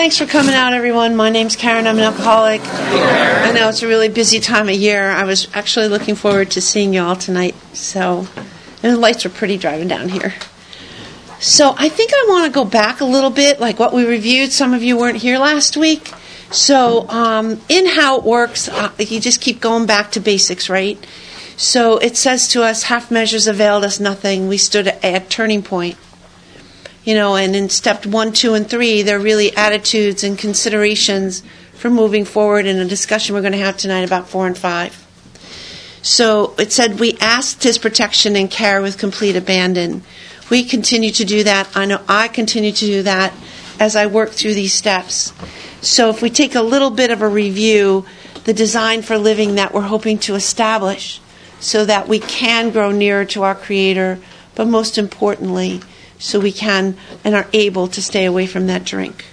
thanks for coming out, everyone. My name's Karen. I'm an alcoholic. I know it's a really busy time of year. I was actually looking forward to seeing you all tonight. And the lights are pretty driving down here. So I think I want to go back a little bit, like what we reviewed. Some of you weren't here last week. So in how it works, you just keep going back to basics, right? So it says to us, half measures availed us nothing. We stood at a turning point. And in step 1, 2, and 3, they're really attitudes and considerations for moving forward in a discussion we're going to have tonight about 4 and 5. So it said we asked his protection and care with complete abandon. We continue to do that. I know I continue to do that as I work through these steps. So if we take a little bit of a review, the design for living that we're hoping to establish so that we can grow nearer to our Creator, but most importantly, so we can and are able to stay away from that drink.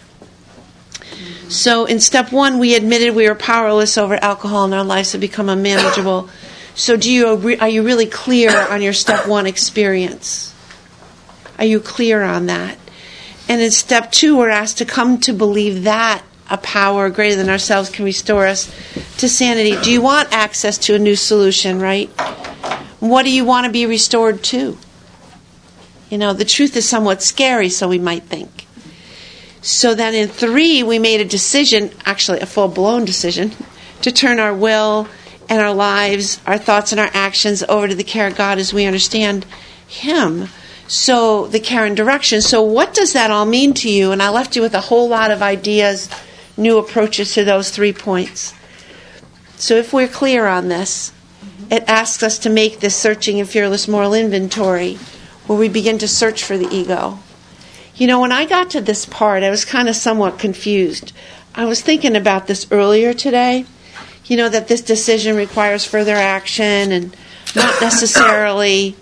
So in step 1, we admitted we were powerless over alcohol and our lives have become unmanageable. So are you really clear on your step 1 experience? Are you clear on that? And in step 2, we're asked to come to believe that a power greater than ourselves can restore us to sanity. Do you want access to a new solution, right? What do you want to be restored to? The truth is somewhat scary, so we might think. So then in 3, we made a decision, actually a full-blown decision, to turn our will and our lives, our thoughts and our actions over to the care of God as we understand Him. So the care and direction. So what does that all mean to you? And I left you with a whole lot of ideas, new approaches to those 3 points. So if we're clear on this, it asks us to make this searching and fearless moral inventory where we begin to search for the ego. When I got to this part, I was kind of somewhat confused. I was thinking about this earlier today, that this decision requires further action and not necessarily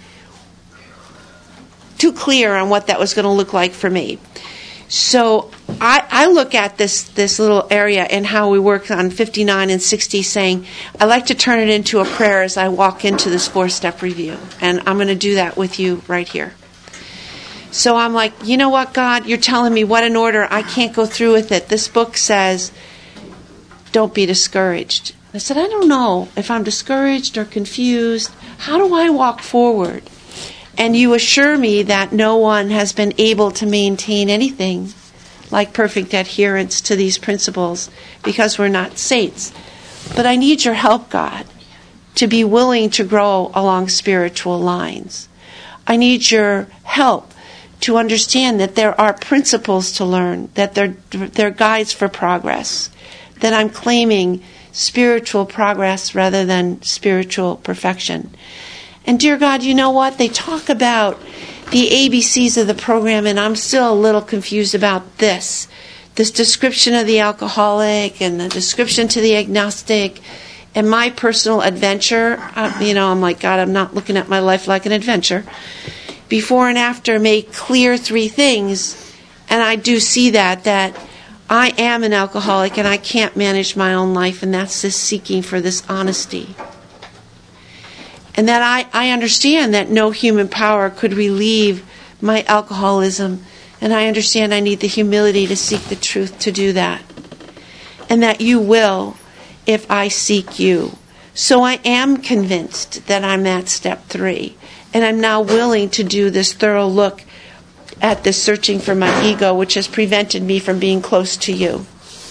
too clear on what that was going to look like for me. So I look at this little area and how we work on 59 and 60 saying, I like to turn it into a prayer as I walk into this 4-step review. And I'm going to do that with you right here. So I'm like, you know what, God? You're telling me what in order. I can't go through with it. This book says, don't be discouraged. I said, I don't know if I'm discouraged or confused. How do I walk forward? And you assure me that no one has been able to maintain anything like perfect adherence to these principles because we're not saints. But I need your help, God, to be willing to grow along spiritual lines. I need your help to understand that there are principles to learn, that they're guides for progress, that I'm claiming spiritual progress rather than spiritual perfection. And dear God, you know what? They talk about the ABCs of the program, and I'm still a little confused about this description of the alcoholic and the description to the agnostic and my personal adventure. I'm like, God, I'm not looking at my life like an adventure. Before and after make clear 3 things, and I do see that I am an alcoholic and I can't manage my own life, and that's this seeking for this honesty. And that I understand that no human power could relieve my alcoholism. And I understand I need the humility to seek the truth to do that. And that you will if I seek you. So I am convinced that I'm at step 3. And I'm now willing to do this thorough look at this searching for my ego, which has prevented me from being close to you.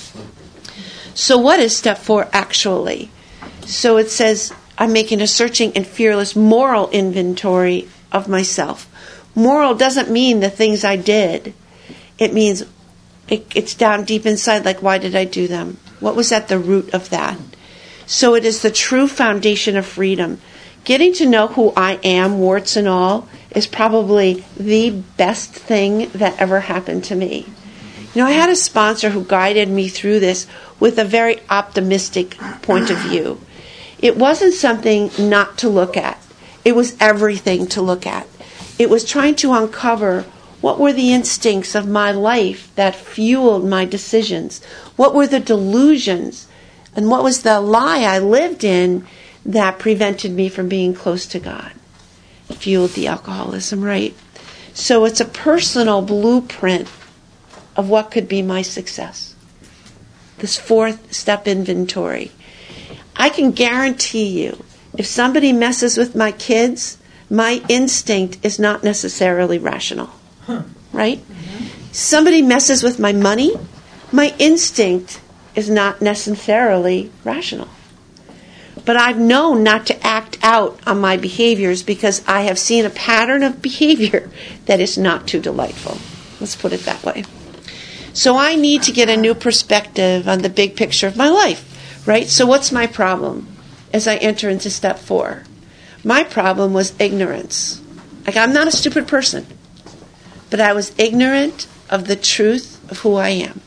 So what is step 4 actually? So it says, I'm making a searching and fearless moral inventory of myself. Moral doesn't mean the things I did. It means it's down deep inside, like, why did I do them? What was at the root of that? So it is the true foundation of freedom. Getting to know who I am, warts and all, is probably the best thing that ever happened to me. I had a sponsor who guided me through this with a very optimistic point of view. It wasn't something not to look at. It was everything to look at. It was trying to uncover what were the instincts of my life that fueled my decisions. What were the delusions and what was the lie I lived in that prevented me from being close to God. Fueled the alcoholism, right? So it's a personal blueprint of what could be my success. This 4th step inventory. I can guarantee you, if somebody messes with my kids, my instinct is not necessarily rational. Right? Somebody messes with my money, my instinct is not necessarily rational. But I've known not to act out on my behaviors because I have seen a pattern of behavior that is not too delightful. Let's put it that way. So I need to get a new perspective on the big picture of my life, right? So what's my problem as I enter into step 4? My problem was ignorance. Like, I'm not a stupid person, but I was ignorant of the truth of who I am.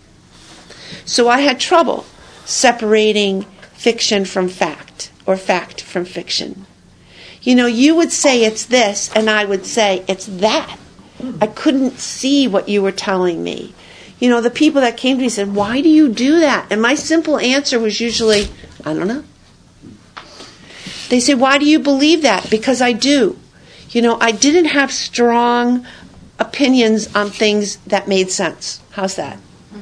So I had trouble separating fiction from fact, or fact from fiction. You know, you would say it's this, and I would say it's that. I couldn't see what you were telling me. You know, the people that came to me said, why do you do that? And my simple answer was usually, I don't know. They say, why do you believe that? Because I do. You know, I didn't have strong opinions on things that made sense. How's that?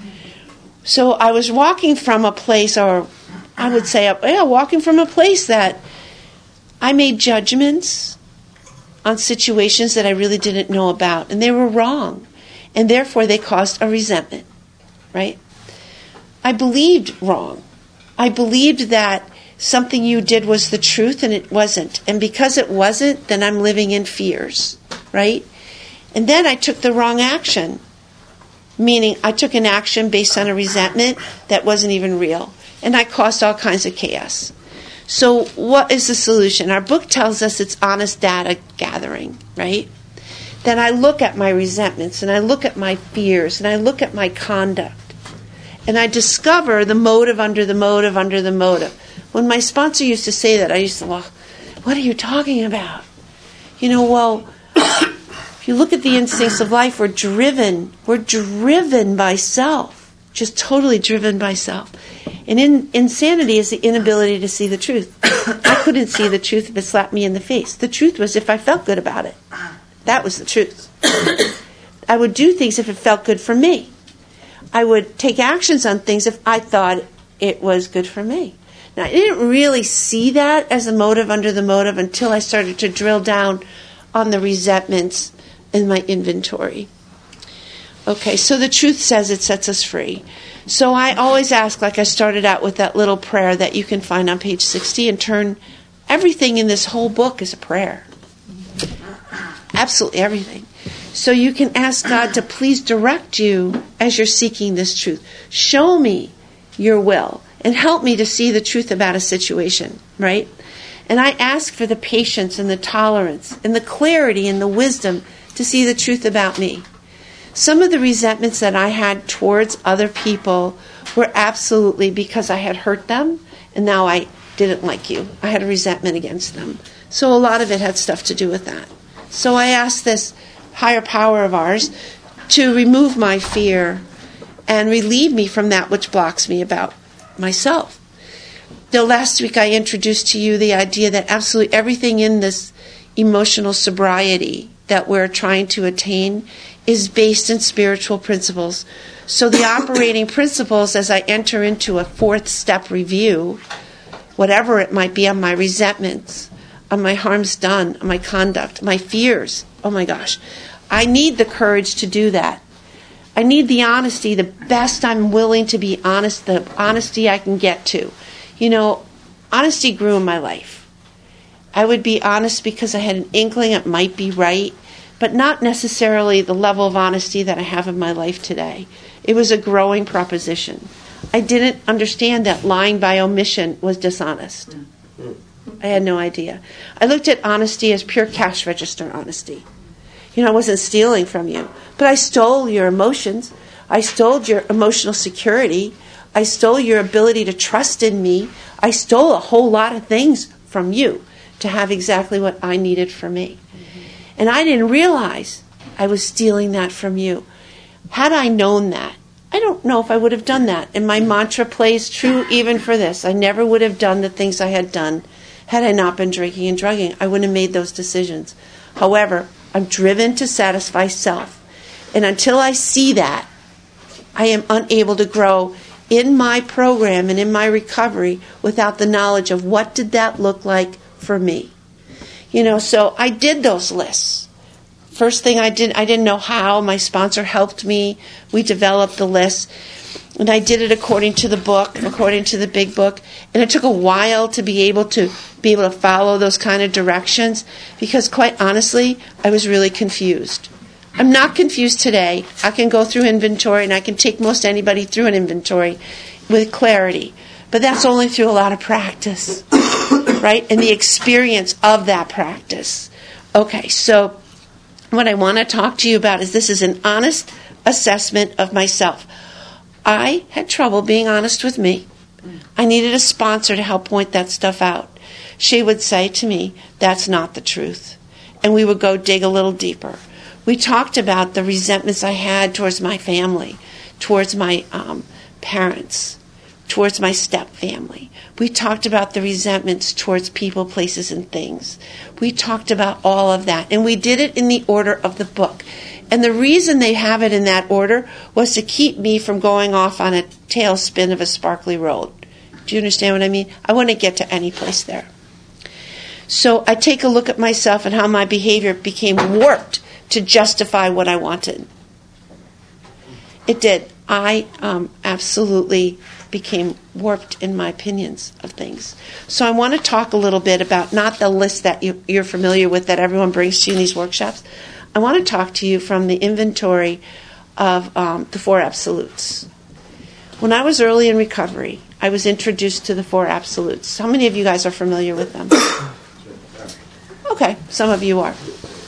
So I was walking from a place, or I would say, walking from a place that I made judgments on situations that I really didn't know about, and they were wrong, and therefore they caused a resentment, right? I believed wrong. I believed that something you did was the truth, and it wasn't. And because it wasn't, then I'm living in fears, right? And then I took the wrong action, meaning I took an action based on a resentment that wasn't even real. And I caused all kinds of chaos. So what is the solution? Our book tells us it's honest data gathering, right? Then I look at my resentments, and I look at my fears, and I look at my conduct. And I discover the motive under the motive under the motive. When my sponsor used to say that, I used to, well, what are you talking about? You know, well, if you look at the instincts of life, we're driven by self, just totally driven by self. And insanity is the inability to see the truth. I couldn't see the truth if it slapped me in the face. The truth was if I felt good about it. That was the truth. I would do things if it felt good for me. I would take actions on things if I thought it was good for me. Now, I didn't really see that as a motive under the motive until I started to drill down on the resentments in my inventory. Okay, so the truth says it sets us free. So I always ask, like I started out with that little prayer that you can find on page 60, and turn everything in this whole book is a prayer. Absolutely everything. So you can ask God to please direct you as you're seeking this truth. Show me your will and help me to see the truth about a situation, right? And I ask for the patience and the tolerance and the clarity and the wisdom to see the truth about me. Some of the resentments that I had towards other people were absolutely because I had hurt them, and now I didn't like you. I had a resentment against them. So a lot of it had stuff to do with that. So I asked this higher power of ours to remove my fear and relieve me from that which blocks me about myself. Now, last week I introduced to you the idea that absolutely everything in this emotional sobriety that we're trying to attain is based in spiritual principles. So the operating principles, as I enter into a 4th step review, whatever it might be, on my resentments, on my harms done, on my conduct, my fears, oh my gosh, I need the courage to do that. I need the honesty, the best I'm willing to be honest, the honesty I can get to. You know, honesty grew in my life. I would be honest because I had an inkling it might be right, but not necessarily the level of honesty that I have in my life today. It was a growing proposition. I didn't understand that lying by omission was dishonest. I had no idea. I looked at honesty as pure cash register honesty. You know, I wasn't stealing from you, but I stole your emotions. I stole your emotional security. I stole your ability to trust in me. I stole a whole lot of things from you to have exactly what I needed for me. And I didn't realize I was stealing that from you. Had I known that, I don't know if I would have done that. And my mantra plays true even for this. I never would have done the things I had done had I not been drinking and drugging. I wouldn't have made those decisions. However, I'm driven to satisfy self. And until I see that, I am unable to grow in my program and in my recovery without the knowledge of what did that look like for me. So I did those lists. First thing I didn't know how. My sponsor helped me. We developed the list. And I did it according to the book, according to the big book. And it took a while to be able to follow those kind of directions because, quite honestly, I was really confused. I'm not confused today. I can go through inventory and I can take most anybody through an inventory with clarity. But that's only through a lot of practice, right? And the experience of that practice. Okay, so what I want to talk to you about is this is an honest assessment of myself. I had trouble being honest with me. I needed a sponsor to help point that stuff out. She would say to me, that's not the truth. And we would go dig a little deeper. We talked about the resentments I had towards my family, towards my parents, towards my step family. We talked about the resentments towards people, places, and things. We talked about all of that. And we did it in the order of the book. And the reason they have it in that order was to keep me from going off on a tailspin of a sparkly road. Do you understand what I mean? I wouldn't get to any place there. So I take a look at myself and how my behavior became warped to justify what I wanted. It did. I absolutely became warped in my opinions of things. So I want to talk a little bit about not the list that you're familiar with that everyone brings to you in these workshops. I want to talk to you from the inventory of the Four Absolutes. When I was early in recovery, I was introduced to the Four Absolutes. How many of you guys are familiar with them? Okay, some of you are.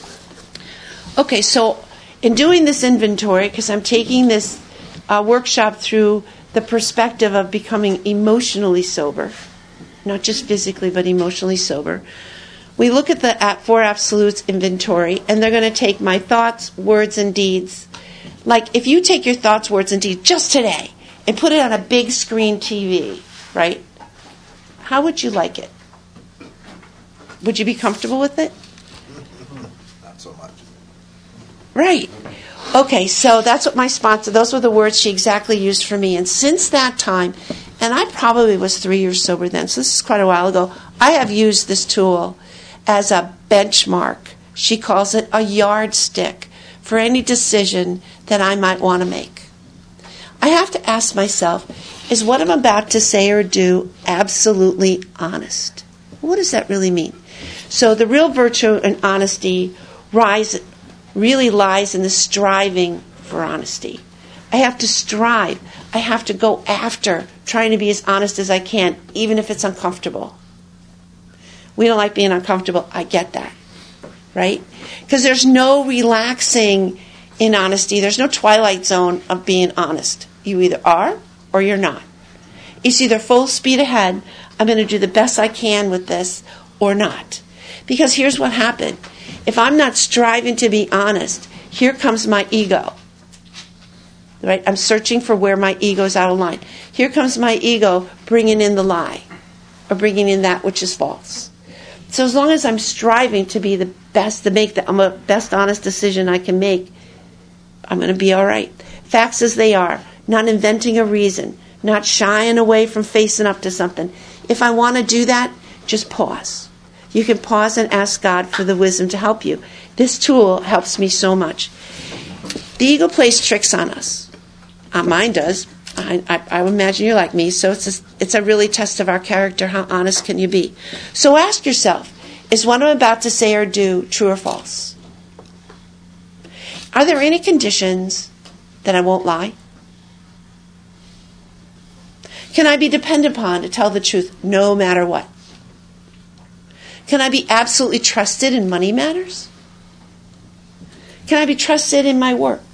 Okay, so in doing this inventory, because I'm taking this workshop through the perspective of becoming emotionally sober, not just physically, but emotionally sober, we look at the Four Absolutes inventory, and they're going to take my thoughts, words, and deeds. Like, if you take your thoughts, words, and deeds just today and put it on a big screen TV, right? How would you like it? Would you be comfortable with it? Not so much. Right. Okay, so that's what my sponsor, those were the words she exactly used for me. And since that time, and I probably was 3 years sober then, so this is quite a while ago, I have used this tool as a benchmark. She calls it a yardstick for any decision that I might want to make. I have to ask myself, is what I'm about to say or do absolutely honest? What does that really mean? So the real virtue and honesty really lies in the striving for honesty. I have to strive. I have to go after trying to be as honest as I can, even if it's uncomfortable. We don't like being uncomfortable. I get that, right? Because there's no relaxing in honesty. There's no twilight zone of being honest. You either are or you're not. It's either full speed ahead, I'm going to do the best I can with this, or not. Because here's what happened. If I'm not striving to be honest, here comes my ego. Right? I'm searching for where my ego's out of line. Here comes my ego bringing in the lie, or bringing in that which is false. So as long as I'm striving to be the best, to make the best honest decision I can make, I'm going to be all right. Facts as they are, not inventing a reason, not shying away from facing up to something. If I want to do that, just pause. You can pause and ask God for the wisdom to help you. This tool helps me so much. The ego plays tricks on us. Mine does. I imagine you're like me, so it's a really test of our character. How honest can you be? So ask yourself, is what I'm about to say or do true or false? Are there any conditions that I won't lie? Can I be depended upon to tell the truth no matter what? Can I be absolutely trusted in money matters? Can I be trusted in my work?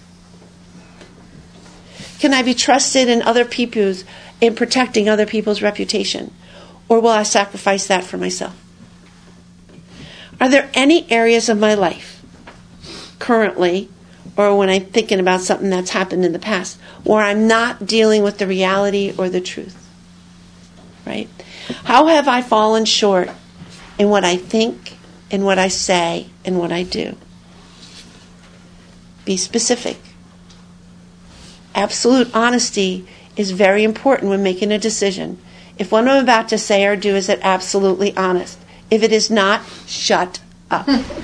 Can I be trusted in in protecting other people's reputation? Or will I sacrifice that for myself? Are there any areas of my life, currently, or when I'm thinking about something that's happened in the past, where I'm not dealing with the reality or the truth? Right? How have I fallen short in what I think, in what I say, and what I do? Be specific. absolute honesty is very important when making a decision. If what I'm about to say or do is it absolutely honest. If it is not, shut up.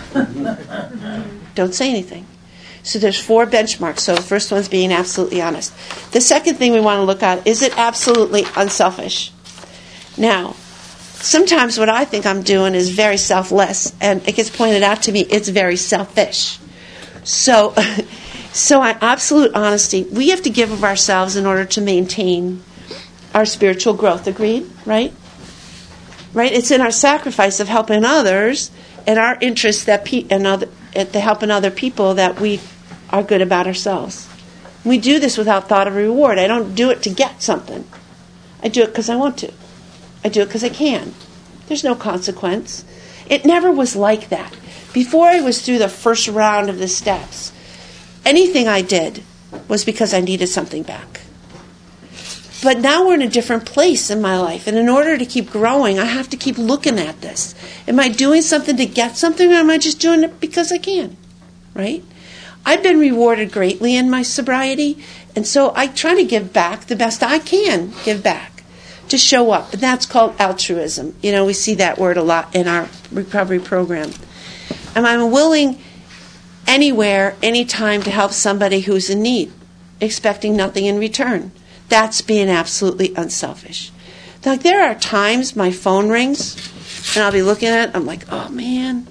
Don't say anything. So there's 4 benchmarks. So the first one's being absolutely honest. The second thing we want to look at, is it absolutely unselfish? Now, sometimes what I think I'm doing is very selfless, and it gets pointed out to me it's very selfish. So absolute honesty, we have to give of ourselves in order to maintain our spiritual growth. Agreed? Right? Right? It's in our sacrifice of helping others and our interest that to helping other people that we are good about ourselves. We do this without thought of reward. I don't do it to get something. I do it because I want to. I do it because I can. There's no consequence. It never was like that. Before I was through the first round of the steps, anything I did was because I needed something back. But now we're in a different place in my life. And in order to keep growing, I have to keep looking at this. Am I doing something to get something, or am I just doing it because I can? Right? I've been rewarded greatly in my sobriety. And so I try to give back the best I can give back, to show up. And that's called altruism. We see that word a lot in our recovery program. And I'm willing anywhere, anytime to help somebody who's in need, expecting nothing in return. That's being absolutely unselfish. Like, there are times my phone rings and I'll be looking at it, I'm like, oh man,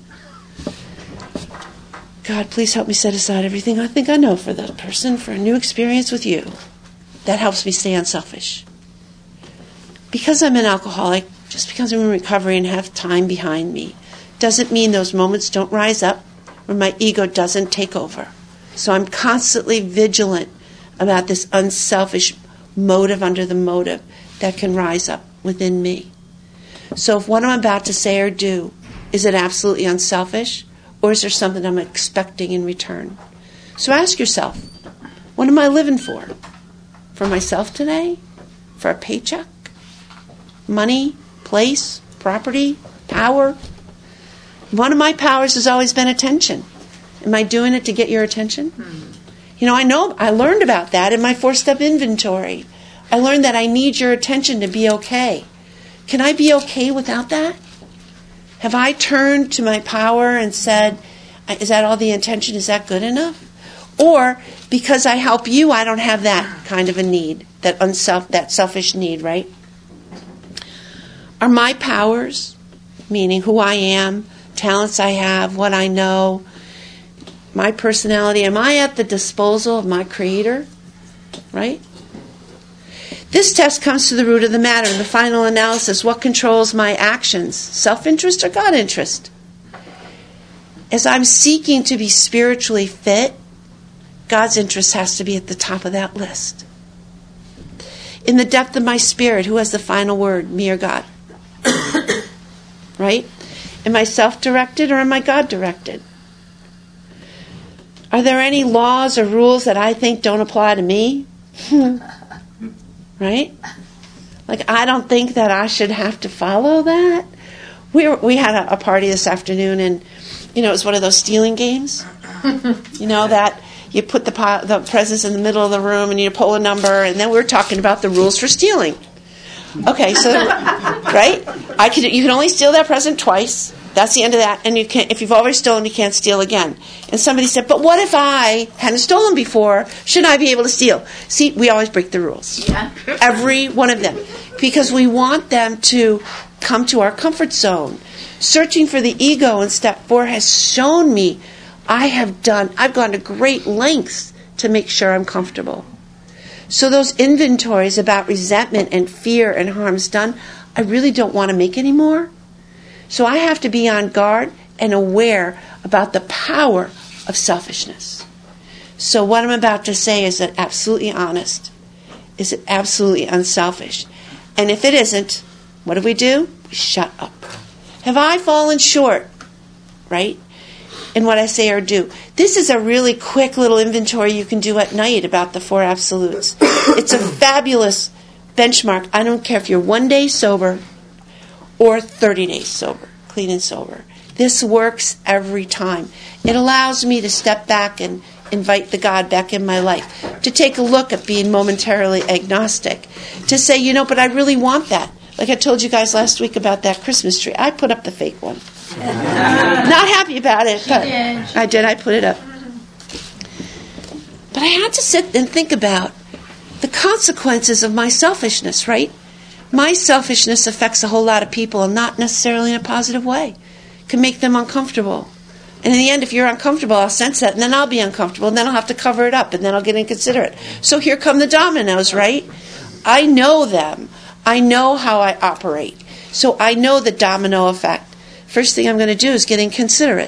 God, please help me set aside everything I think I know for that person, for a new experience with you. That helps me stay unselfish. Because I'm an alcoholic, just because I'm in recovery and have time behind me, doesn't mean those moments don't rise up where my ego doesn't take over. So I'm constantly vigilant about this unselfish motive under the motive that can rise up within me. So if what I'm about to say or do, is it absolutely unselfish, or is there something I'm expecting in return? So ask yourself, what am I living for? For myself today? For a paycheck? Money? Place? Property? Power? One of my powers has always been attention. Am I doing it to get your attention? I learned about that in my 4-step inventory. I learned that I need your attention to be okay. Can I be okay without that? Have I turned to my power and said, is that all the attention? Is that good enough? Or because I help you, I don't have that kind of a need, that selfish need, right? Are my powers, meaning who I am, talents I have, what I know, my personality, am I at the disposal of my Creator? Right? This test comes to the root of the matter. In the final analysis, what controls my actions? Self-interest or God interest? As I'm seeking to be spiritually fit, God's interest has to be at the top of that list. In the depth of my spirit, who has the final word, me or God? Right? Am I self-directed or am I God-directed? Are there any laws or rules that I think don't apply to me? Right? Like, I don't think that I should have to follow that. We had a party this afternoon, and, it was one of those stealing games. That you put the presents in the middle of the room, and you pull a number, and then we're talking about the rules for stealing. Okay, so, right? You can only steal that present twice. That's the end of that. And if you've already stolen, you can't steal again. And somebody said, but what if I hadn't stolen before? Shouldn't I be able to steal? See, we always break the rules. Yeah. Every one of them. Because we want them to come to our comfort zone. Searching for the ego in step 4 has shown me I've gone to great lengths to make sure I'm comfortable. So those inventories about resentment and fear and harms done, I really don't want to make anymore. So I have to be on guard and aware about the power of selfishness. So what I'm about to say, is it absolutely honest? Is it absolutely unselfish? And if it isn't, what do? We shut up. Have I fallen short, right, in what I say or do? This is a really quick little inventory you can do at night about the 4 absolutes. It's a fabulous benchmark. I don't care if you're 1 day sober or 30 days sober, clean and sober. This works every time. It allows me to step back and invite the God back in my life, to take a look at being momentarily agnostic, to say, but I really want that. Like I told you guys last week about that Christmas tree. I put up the fake one. Not happy about it, but I did. I put it up. But I had to sit and think about the consequences of my selfishness, right? My selfishness affects a whole lot of people, and not necessarily in a positive way. It can make them uncomfortable. And in the end, if you're uncomfortable, I'll sense that, and then I'll be uncomfortable, and then I'll have to cover it up, and then I'll get inconsiderate. So here come the dominoes, right? I know them. I know how I operate. So I know the domino effect. First thing I'm going to do is get inconsiderate.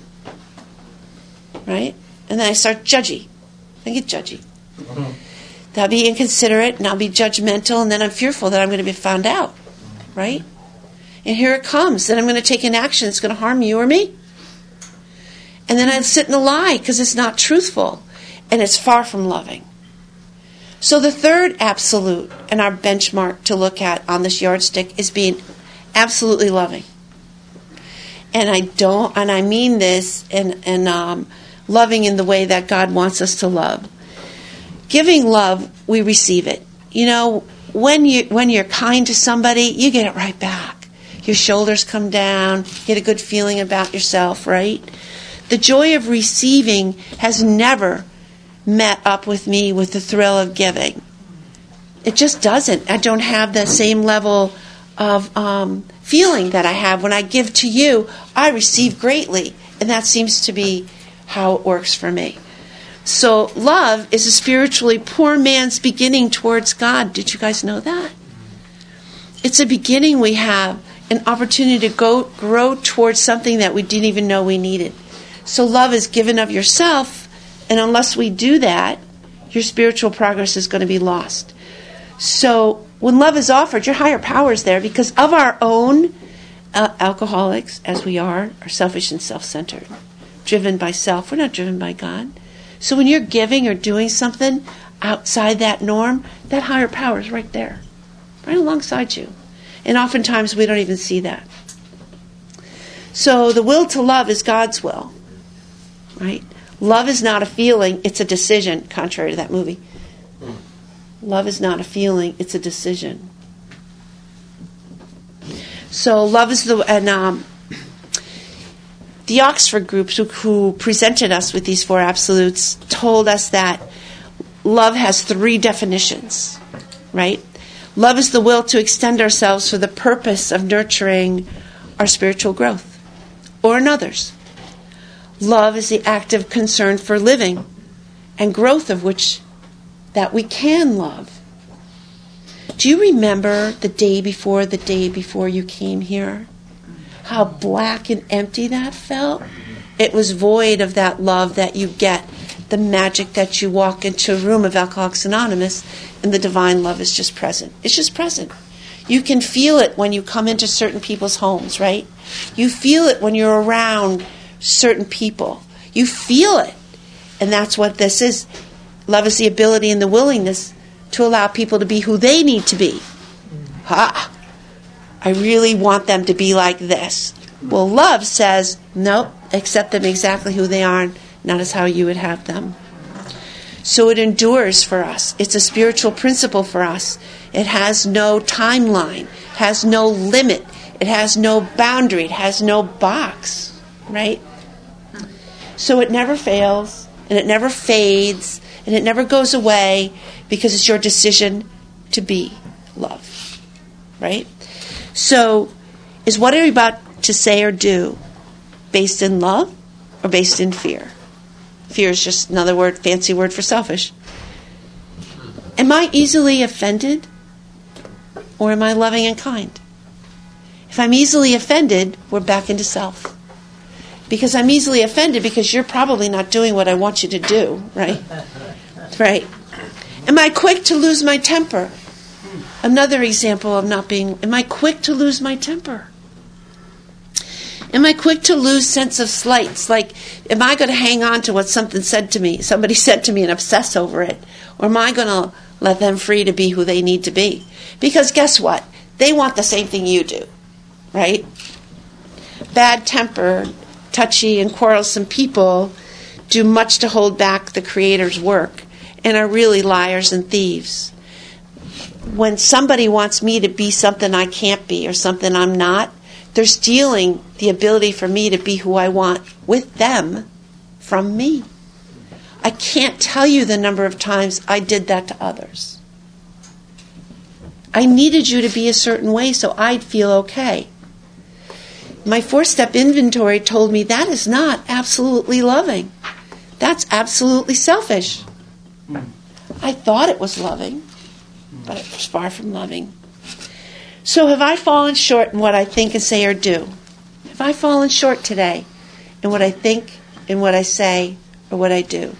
Right? And then I start judgy. I get judgy. I'll be inconsiderate, and I'll be judgmental, and then I'm fearful that I'm going to be found out. Right? And here it comes. Then I'm going to take an action that's going to harm you or me. And then I sit in a lie because it's not truthful. And it's far from loving. So the third absolute and our benchmark to look at on this yardstick is being absolutely loving. And I mean this in loving in the way that God wants us to love. Giving love, we receive it. When you're kind to somebody, you get it right back. Your shoulders come down, you get a good feeling about yourself, right? The joy of receiving has never met up with me with the thrill of giving. It just doesn't. I don't have the same level of feeling that I have when I give to you. I receive greatly, and that seems to be how it works for me. So love is a spiritually poor man's beginning towards God. Did you guys know that? It's a beginning we have, an opportunity to grow towards something that we didn't even know we needed. So love is given of yourself, and unless we do that, your spiritual progress is going to be lost. So when love is offered, your higher power is there because of our own alcoholics, as we are selfish and self-centered, driven by self. We're not driven by God. So when you're giving or doing something outside that norm, that higher power is right there, right alongside you. And oftentimes we don't even see that. So the will to love is God's will, right? Love is not a feeling, it's a decision, contrary to that movie. Love is not a feeling, it's a decision. So love is the Oxford groups who presented us with these four absolutes told us that love has three definitions, right? Love is the will to extend ourselves for the purpose of nurturing our spiritual growth or in others. Love is the active concern for living and growth of which that we can love. Do you remember the day before you came here? How black and empty that felt? It was void of that love that you get, the magic that you walk into a room of Alcoholics Anonymous and the divine love is just present. It's just present. You can feel it when you come into certain people's homes, right? You feel it when you're around certain people. You feel it. And that's what this is. Love is the ability and the willingness to allow people to be who they need to be. I really want them to be like this. Well, love says, nope, accept them exactly who they are, not as how you would have them. So it endures for us. It's a spiritual principle for us. It has no timeline, has no limit, it has no boundary, it has no box, right? So it never fails, and it never fades, and it never goes away because it's your decision to be love, right? So is what are you about to say or do based in love or based in fear? Fear is just another word, fancy word for selfish. Am I easily offended or am I loving and kind? If I'm easily offended, we're back into self. Because I'm easily offended because you're probably not doing what I want you to do, right? Right. Am I quick to lose my temper? Another example of not being, am I quick to lose my temper? Am I quick to lose sense of slights? Like, am I going to hang on to what somebody said to me and obsess over it? Or am I going to let them free to be who they need to be? Because guess what? They want the same thing you do, right? Bad-tempered, touchy, and quarrelsome people do much to hold back the Creator's work and are really liars and thieves. When somebody wants me to be something I can't be or something I'm not, they're stealing the ability for me to be who I want with them from me. I can't tell you the number of times I did that to others. I needed you to be a certain way so I'd feel okay. My 4-step inventory told me that is not absolutely loving. That's absolutely selfish. I thought it was loving, but it was far from loving. So have I fallen short in what I think and say or do? Have I fallen short today in what I think and what I say or what I do?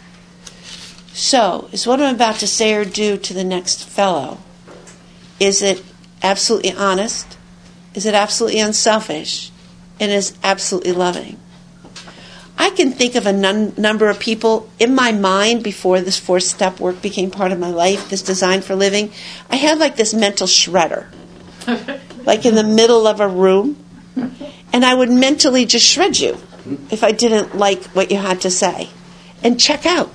So, is what I'm about to say or do to the next fellow, is it absolutely honest? Is it absolutely unselfish? And is absolutely loving? I can think of a number of people in my mind before this 4-step work became part of my life, this design for living. I had like this mental shredder, like in the middle of a room, and I would mentally just shred you if I didn't like what you had to say and check out.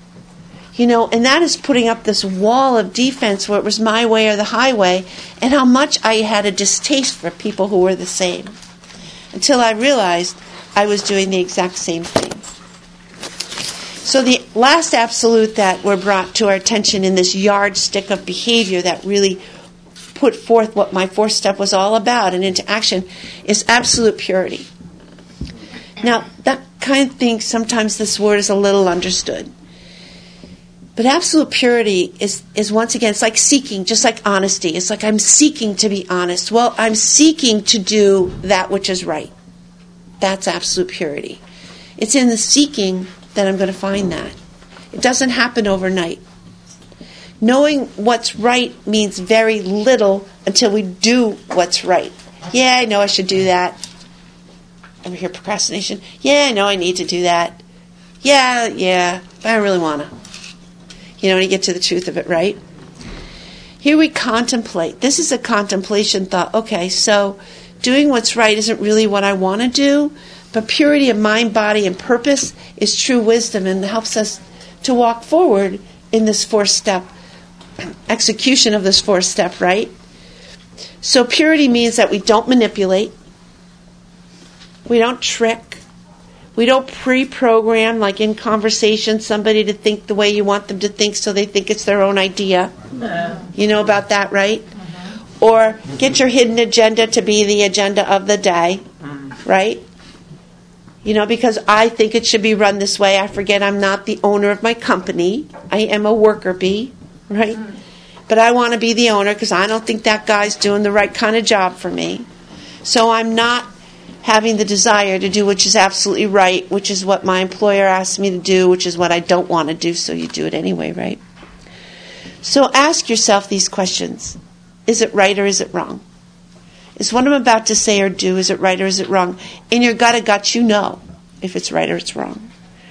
And that is putting up this wall of defense where it was my way or the highway, and how much I had a distaste for people who were the same. Until I realized I was doing the exact same thing. So the last absolute that were brought to our attention in this yardstick of behavior that really put forth what my 4th step was all about and into action is absolute purity. Now, that kind of thing, sometimes this word is a little understood. But absolute purity is once again, it's like seeking, just like honesty. It's like I'm seeking to be honest. Well, I'm seeking to do that which is right. That's absolute purity. It's in the seeking that I'm going to find that. It doesn't happen overnight. Knowing what's right means very little until we do what's right. Yeah, I know I should do that. Ever hear procrastination? Yeah, I know I need to do that. Yeah, but I don't really want to. When you get to the truth of it, right? Here we contemplate. This is a contemplation thought. Okay, so doing what's right isn't really what I want to do, but purity of mind, body, and purpose is true wisdom and helps us to walk forward in this 4-step execution of this 4-step, right? So purity means that we don't manipulate, we don't trick, we don't pre-program, like in conversation, somebody to think the way you want them to think so they think it's their own idea. You know about that, right? Or get your hidden agenda to be the agenda of the day, right? Because I think it should be run this way. I forget I'm not the owner of my company. I am a worker bee, right? But I want to be the owner because I don't think that guy's doing the right kind of job for me. So I'm not having the desire to do which is absolutely right, which is what my employer asks me to do, which is what I don't want to do, so you do it anyway, right? So ask yourself these questions. Is it right or is it wrong? Is what I'm about to say or do, is it right or is it wrong? In your gut of guts, you know if it's right or it's wrong.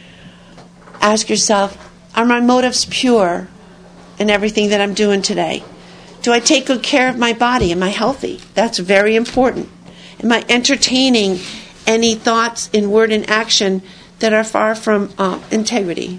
Ask yourself, are my motives pure in everything that I'm doing today? Do I take good care of my body? Am I healthy? That's very important. Am I entertaining any thoughts in word and action that are far from integrity?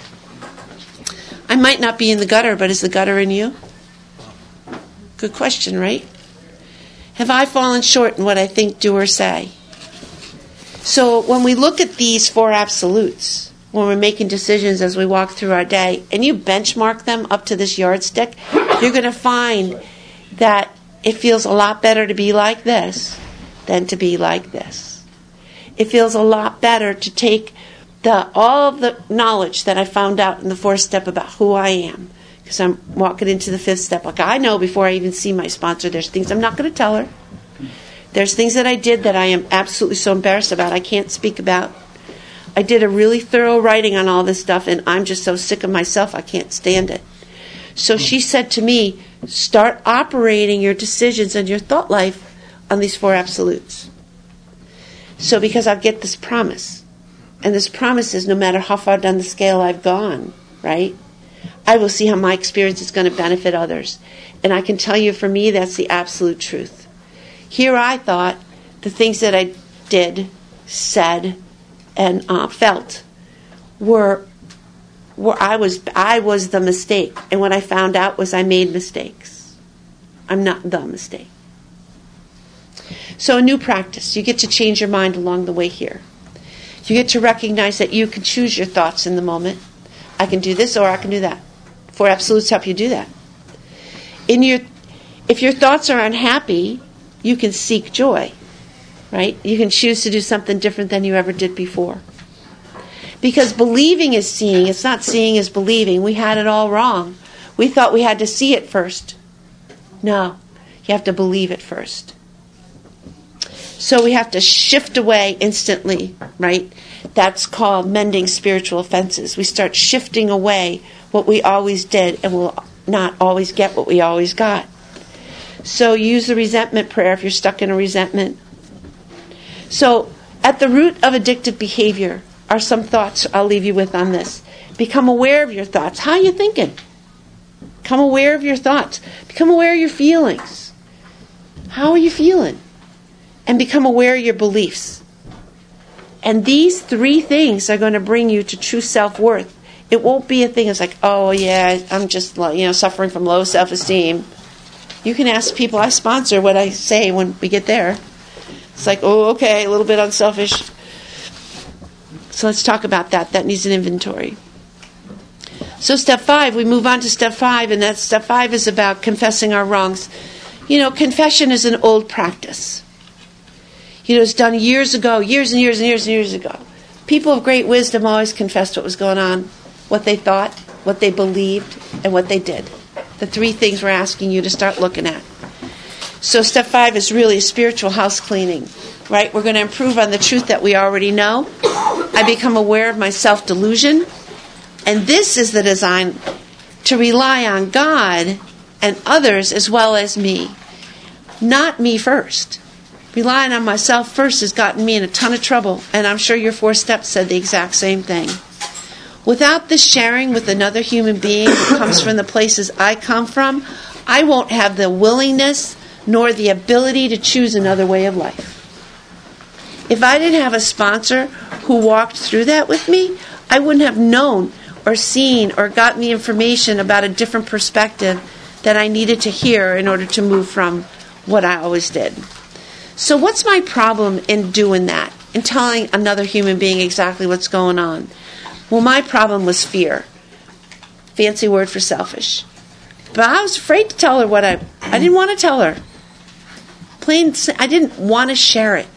I might not be in the gutter, but is the gutter in you? Good question, right? Have I fallen short in what I think, do, or say? So when we look at these 4 absolutes, when we're making decisions as we walk through our day, and you benchmark them up to this yardstick, you're going to find that it feels a lot better to be like this than to be like this. It feels a lot better to take all of the knowledge that I found out in the 4th step about who I am, because I'm walking into the 5th step. Like, I know before I even see my sponsor, there's things I'm not going to tell her. There's things that I did that I am absolutely so embarrassed about I can't speak about. I did a really thorough writing on all this stuff, and I'm just so sick of myself I can't stand it. So she said to me, start operating your decisions and your thought life on these 4 absolutes. So because I'll get this promise. And this promise is no matter how far down the scale I've gone, right? I will see how my experience is going to benefit others. And I can tell you, for me, that's the absolute truth. Here I thought the things that I did, said, and felt were I was the mistake. And what I found out was I made mistakes. I'm not the mistake. So a new practice. You get to change your mind along the way here. You get to recognize that you can choose your thoughts in the moment. I can do this or I can do that. Four Absolutes help you do that. If your thoughts are unhappy, you can seek joy, right? You can choose to do something different than you ever did before. Because believing is seeing. It's not seeing is believing. We had it all wrong. We thought we had to see it first. No, you have to believe it first. So we have to shift away instantly, right? That's called mending spiritual offenses. We start shifting away what we always did, and we'll not always get what we always got. So use the resentment prayer if you're stuck in a resentment. So at the root of addictive behavior are some thoughts I'll leave you with on this. Become aware of your thoughts. How are you thinking? Become aware of your thoughts. Become aware of your feelings. How are you feeling? And become aware of your beliefs. And these three things are going to bring you to true self-worth. It won't be a thing that's like, oh yeah, I'm just suffering from low self-esteem. You can ask people I sponsor what I say when we get there. It's like, oh, okay, a little bit unselfish. So let's talk about that. That needs an inventory. So step 5, we move on to step 5, and that step 5 is about confessing our wrongs. Confession is an old practice. It's done years ago, years and years and years and years ago. People of great wisdom always confessed what was going on, what they thought, what they believed, and what they did. The 3 things we're asking you to start looking at. So step 5 is really a spiritual house cleaning, right? We're going to improve on the truth that we already know. I become aware of my self-delusion. And this is the design to rely on God and others as well as me. Not me first. Relying on myself first has gotten me in a ton of trouble. And I'm sure your 4 steps said the exact same thing. Without this sharing with another human being who comes from the places I come from, I won't have the willingness nor the ability to choose another way of life. If I didn't have a sponsor who walked through that with me, I wouldn't have known or seen or gotten the information about a different perspective that I needed to hear in order to move from what I always did. So what's my problem in doing that, in telling another human being exactly what's going on? Well, my problem was fear. Fancy word for selfish. But I was afraid to tell her what I didn't want to tell her. I didn't want to share it.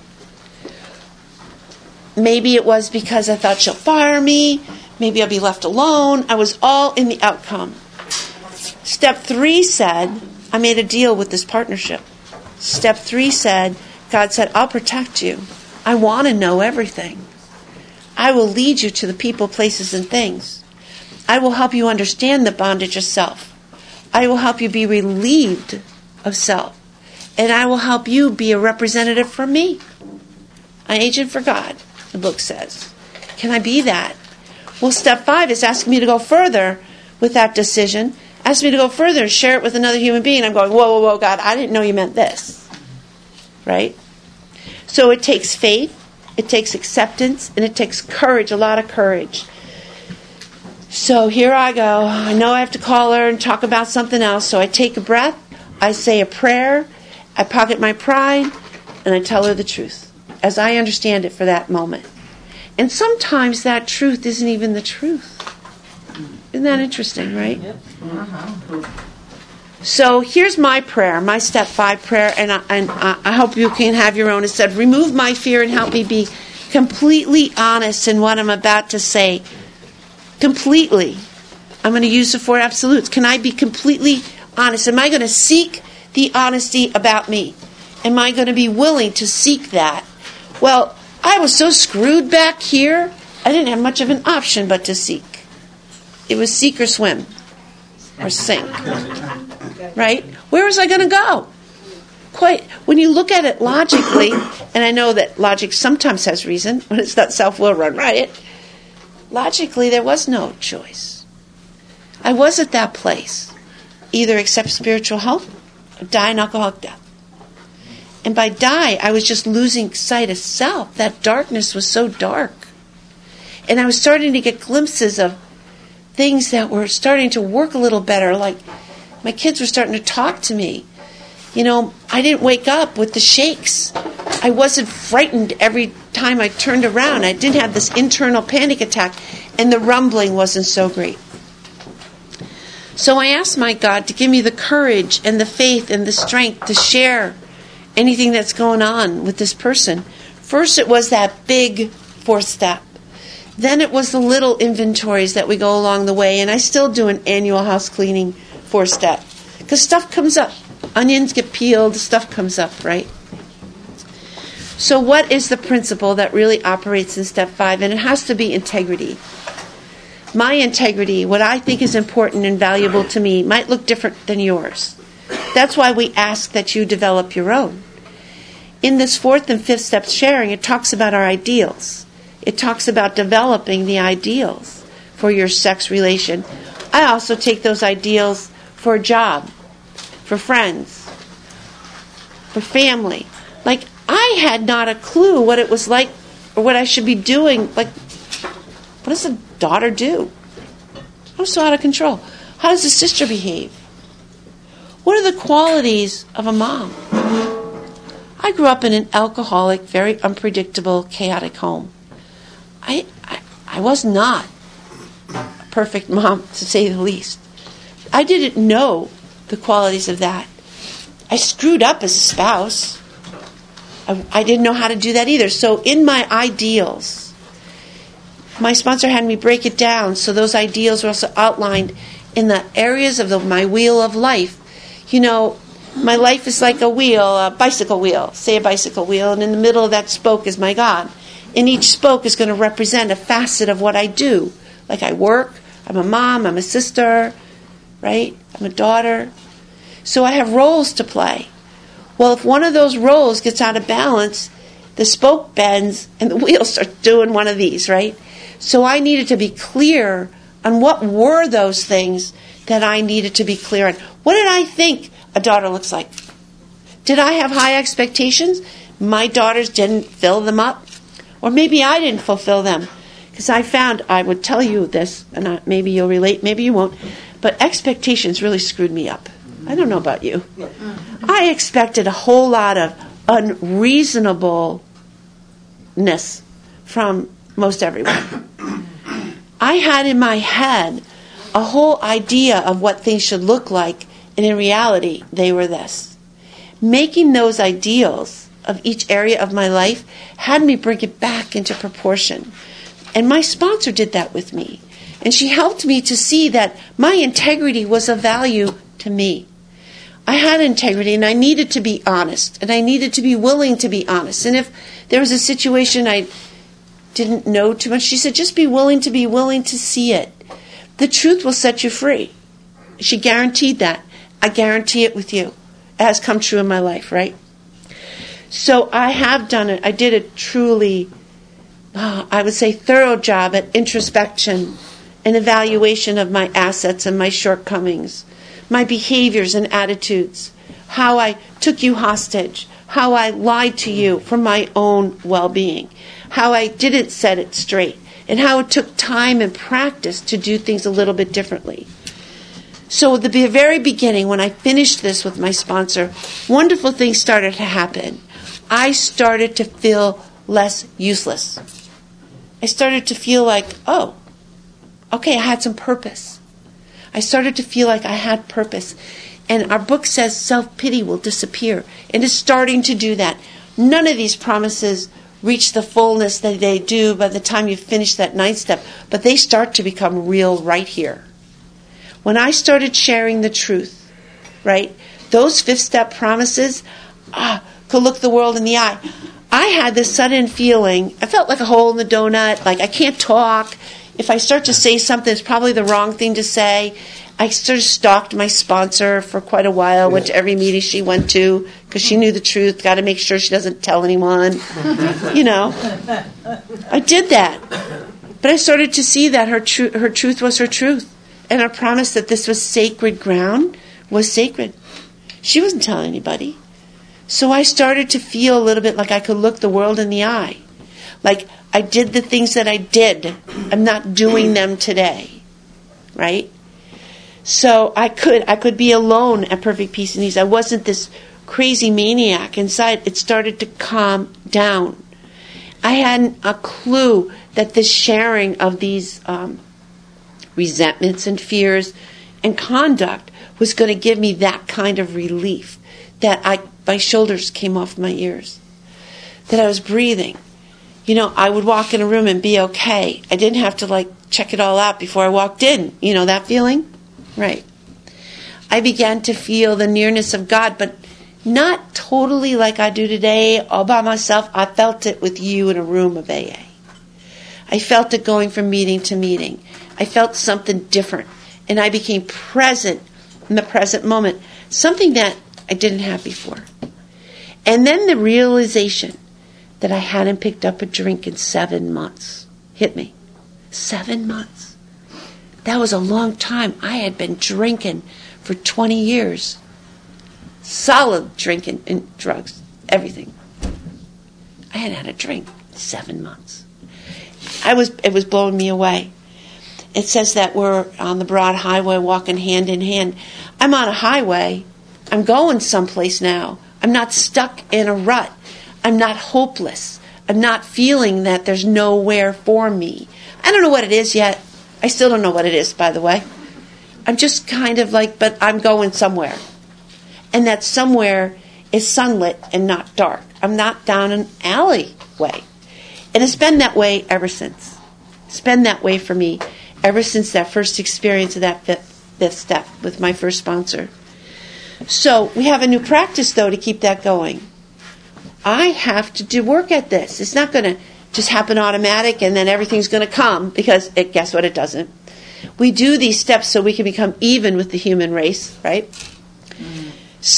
Maybe it was because I thought she'll fire me. Maybe I'll be left alone. I was all in the outcome. Step 3 said, I made a deal with this partnership. Step 3 said, God said, I'll protect you. I want to know everything. I will lead you to the people, places, and things. I will help you understand the bondage of self. I will help you be relieved of self. And I will help you be a representative for me. An agent for God, the book says. Can I be that? Well, step 5 is asking me to go further with that decision. Ask me to go further and share it with another human being. I'm going, whoa, whoa, whoa, God, I didn't know you meant this. Right? So it takes faith, it takes acceptance, and it takes courage, a lot of courage. So here I go. I know I have to call her and talk about something else. So I take a breath, I say a prayer, I pocket my pride, and I tell her the truth, as I understand it for that moment. And sometimes that truth isn't even the truth. Isn't that interesting, right? Yep. So here's my prayer, my step 5 prayer, and I hope you can have your own. It said, remove my fear and help me be completely honest in what I'm about to say. Completely. I'm going to use the 4 absolutes. Can I be completely honest? Am I going to seek the honesty about me? Am I going to be willing to seek that? Well, I was so screwed back here, I didn't have much of an option but to seek. It was seek or swim or sink. Right? Where was I going to go? When you look at it logically, and I know that logic sometimes has reason, when it's not self-will run riot, logically there was no choice. I was at that place. Either accept spiritual help or die an alcoholic death. And by die, I was just losing sight of self. That darkness was so dark. And I was starting to get glimpses of things that were starting to work a little better. Like my kids were starting to talk to me. I didn't wake up with the shakes. I wasn't frightened every time I turned around. I didn't have this internal panic attack, and the rumbling wasn't so great. So I asked my God to give me the courage and the faith and the strength to share anything that's going on with this person. First, it was that big 4th step. Then it was the little inventories that we go along the way, and I still do an annual house cleaning 4th step. Because stuff comes up. Onions get peeled, stuff comes up, right? So what is the principle that really operates in step 5? And it has to be integrity. My integrity, what I think is important and valuable to me, might look different than yours. That's why we ask that you develop your own. In this 4th and 5th step sharing, it talks about our ideals. It talks about developing the ideals for your sex relation. I also take those ideals for a job, for friends, for family. Like, I had not a clue what it was like or what I should be doing. Like, what does a daughter do? I'm so out of control. How does a sister behave? What are the qualities of a mom? I grew up in an alcoholic, very unpredictable, chaotic home. I was not a perfect mom, to say the least. I didn't know the qualities of that. I screwed up as a spouse. I didn't know how to do that either. So in my ideals, my sponsor had me break it down so those ideals were also outlined in the areas of my wheel of life. My life is like a wheel, a bicycle wheel, say a bicycle wheel, and in the middle of that spoke is my God. And each spoke is going to represent a facet of what I do. Like I work, I'm a mom, I'm a sister, right? I'm a daughter. So I have roles to play. Well, if one of those roles gets out of balance, the spoke bends and the wheel starts doing one of these, right? So I needed to be clear on what were those things that I needed to be clear on. What did I think a daughter looks like? Did I have high expectations? My daughters didn't fill them up? Or maybe I didn't fulfill them. Because I found, I would tell you this, and maybe you'll relate, maybe you won't, but expectations really screwed me up. I don't know about you. I expected a whole lot of unreasonableness from most everyone. I had in my head a whole idea of what things should look like, and in reality, they were this. Making those ideals of each area of my life had me bring it back into proportion. And my sponsor did that with me. And she helped me to see that my integrity was of value to me. I had integrity, and I needed to be honest, and I needed to be willing to be honest. And if there was a situation I didn't know too much, she said, just be willing to see it. The truth will set you free. She guaranteed that. I guarantee it with you. It has come true in my life, right? So I have done it. I did a truly, I would say, thorough job at introspection and evaluation of my assets and my shortcomings, my behaviors and attitudes, how I took you hostage, how I lied to you for my own well-being, how I didn't set it straight, and how it took time and practice to do things a little bit differently. So at the very beginning, when I finished this with my sponsor, wonderful things started to happen. I started to feel less useless. I started to feel like, oh, okay, I had some purpose. I started to feel like I had purpose. And our book says self-pity will disappear. And it's starting to do that. None of these promises reach the fullness that they do by the time you finish that 9th step. But they start to become real right here. When I started sharing the truth, right, those 5th step promises could look the world in the eye. I had this sudden feeling, I felt like a hole in the donut, like I can't talk. If I start to say something, it's probably the wrong thing to say. I sort of stalked my sponsor for quite a while, went to every meeting she went to, because she knew the truth, got to make sure she doesn't tell anyone. I did that. But I started to see that her truth was her truth. And her promise that this was sacred ground was sacred. She wasn't telling anybody. So I started to feel a little bit like I could look the world in the eye. Like, I did the things that I did. I'm not doing them today. Right? So I could be alone at perfect peace and ease. I wasn't this crazy maniac inside. It started to calm down. I hadn't a clue that this sharing of these resentments and fears and conduct was going to give me that kind of relief, that my shoulders came off my ears, that I was breathing. I would walk in a room and be okay. I didn't have to check it all out before I walked in. That feeling? Right. I began to feel the nearness of God, but not totally like I do today, all by myself. I felt it with you in a room of AA. I felt it going from meeting to meeting. I felt something different, and I became present in the present moment, something that I didn't have before. And then the realization that I hadn't picked up a drink in 7 months hit me. 7 months. That was a long time. I had been drinking for 20 years. Solid drinking and drugs, everything. I hadn't had a drink in 7 months. It was blowing me away. It says that we're on the broad highway walking hand in hand. I'm on a highway. I'm going someplace now. I'm not stuck in a rut. I'm not hopeless. I'm not feeling that there's nowhere for me. I don't know what it is yet. I still don't know what it is, by the way. I'm just kind of but I'm going somewhere. And that somewhere is sunlit and not dark. I'm not down an alleyway. And it's been that way ever since. It's been that way for me ever since that first experience of that fifth step with my first sponsor. So we have a new practice, though, to keep that going. I have to do work at this. It's not going to just happen automatic and then everything's going to come, because guess what? It doesn't. We do these steps so we can become even with the human race, right? Mm.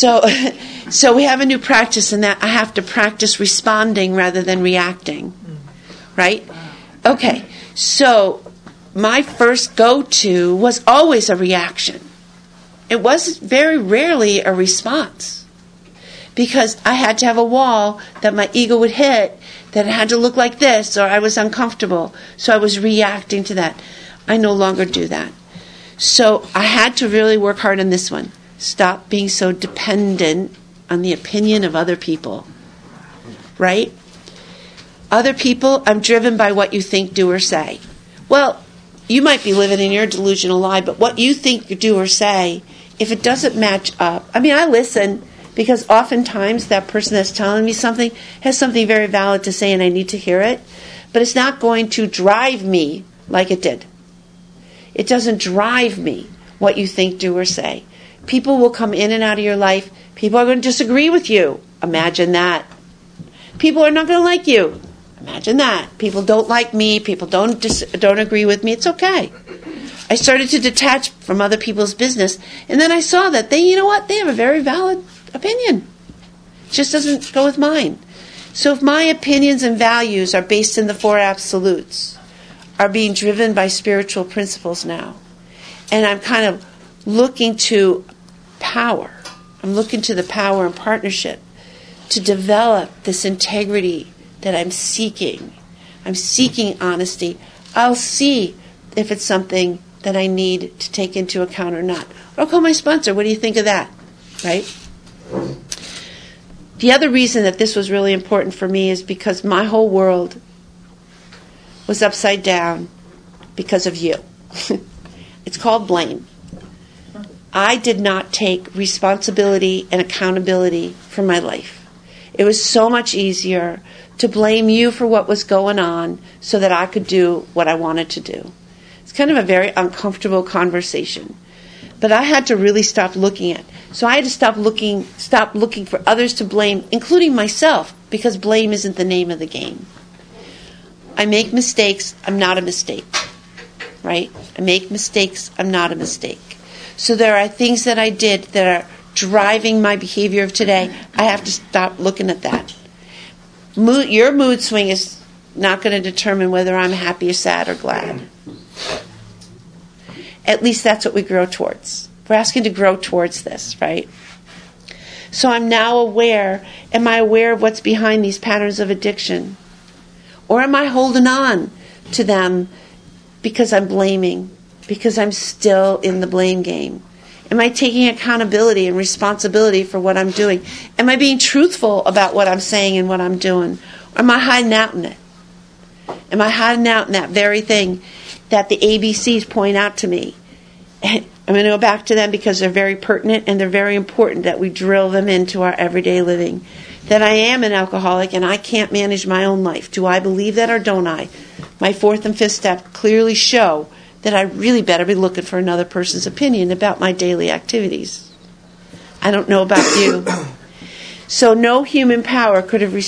So we have a new practice in that I have to practice responding rather than reacting, right? Okay, so my first go-to was always a reaction. It was very rarely a response, because I had to have a wall that my ego would hit, that it had to look like this, or I was uncomfortable. So I was reacting to that. I no longer do that. So I had to really work hard on this one. Stop being so dependent on the opinion of other people. Right? Other people, I'm driven by what you think, do, or say. Well, you might be living in your delusional lie, but what you think, you do, or say, if it doesn't match up, I listen, because oftentimes that person that's telling me something has something very valid to say and I need to hear it, but it's not going to drive me like it did. It doesn't drive me what you think, do, or say. People will come in and out of your life. People are going to disagree with you. Imagine that. People are not going to like you. Imagine that. People don't like me. People don't agree with me. It's okay. I started to detach from other people's business, and then I saw that they have a very valid opinion. It just doesn't go with mine. So if my opinions and values are based in the four absolutes, are being driven by spiritual principles now, and I'm kind of looking to power, I'm looking to the power and partnership to develop this integrity that I'm seeking. I'm seeking honesty. I'll see if it's something that I need to take into account or not. Or I'll call my sponsor. What do you think of that? Right? The other reason that this was really important for me is because my whole world was upside down because of you. It's called blame. I did not take responsibility and accountability for my life. It was so much easier to blame you for what was going on so that I could do what I wanted to do. It's kind of a very uncomfortable conversation. But I had to really stop looking at. So I had to stop looking for others to blame, including myself, because blame isn't the name of the game. I make mistakes, I'm not a mistake. Right? I make mistakes, I'm not a mistake. So there are things that I did that are driving my behavior of today. I have to stop looking at that. Your mood swing is not going to determine whether I'm happy or sad or glad. At least that's what we grow towards. We're asking to grow towards this, right? So I'm now aware. Am I aware of what's behind these patterns of addiction? Or am I holding on to them because I'm blaming, because I'm still in the blame game? Am I taking accountability and responsibility for what I'm doing? Am I being truthful about what I'm saying and what I'm doing? Or am I hiding out in it? Am I hiding out in that very thing that the ABCs point out to me? And I'm going to go back to them because they're very pertinent and they're very important that we drill them into our everyday living. That I am an alcoholic and I can't manage my own life. Do I believe that or don't I? My fourth and fifth step clearly show that I really better be looking for another person's opinion about my daily activities. I don't know about you. So no human power could have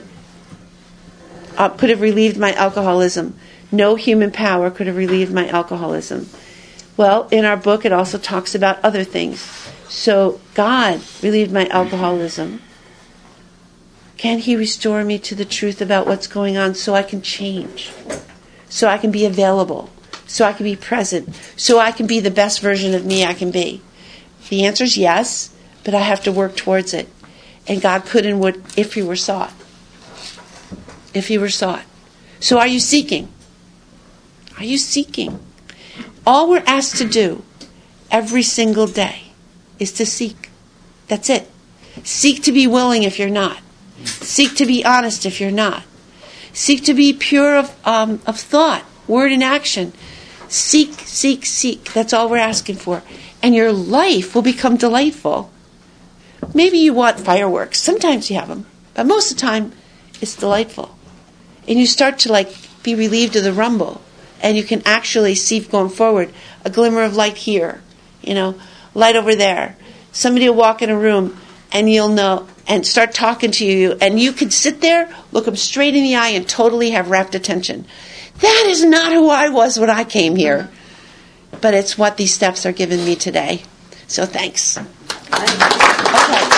relieved my alcoholism. No human power could have relieved my alcoholism. Well, in our book, it also talks about other things. So God relieved my alcoholism. Can He restore me to the truth about what's going on so I can change? So I can be available? So I can be present? So I can be the best version of me I can be? The answer is yes, but I have to work towards it. And God could and would if He were sought. If He were sought. So are you seeking? Are you seeking? All we're asked to do every single day is to seek. That's it. Seek to be willing if you're not. Seek to be honest if you're not. Seek to be pure of thought, word, and action. Seek, seek, seek. That's all we're asking for. And your life will become delightful. Maybe you want fireworks. Sometimes you have them. But most of the time, it's delightful. And you start to be relieved of the rumble. And you can actually see going forward a glimmer of light here, light over there. Somebody will walk in a room and you'll know and start talking to you. And you can sit there, look them straight in the eye and totally have rapt attention. That is not who I was when I came here. But it's what these steps are giving me today. So thanks. Okay.